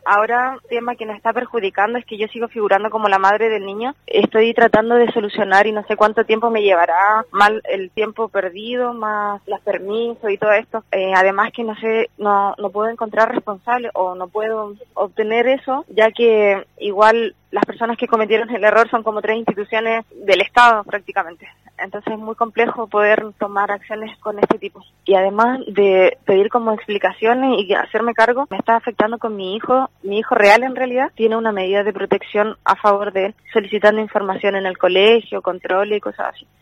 Ahora, el tema que nos está perjudicando es que yo sigo figurando como la madre del niño. Estoy tratando de solucionar y no sé cuánto tiempo me llevará, más el tiempo perdido, más los permisos y todo esto. Además que no puedo encontrar responsable o no puedo obtener eso, ya que igual las personas que cometieron el error son como 3 instituciones del Estado prácticamente. Entonces es muy complejo poder tomar acciones con este tipo. Y además de pedir como explicaciones y hacerme cargo, me está afectando con mi hijo real en realidad, tiene una medida de protección a favor de él, solicitando información en el colegio, control y cosas así.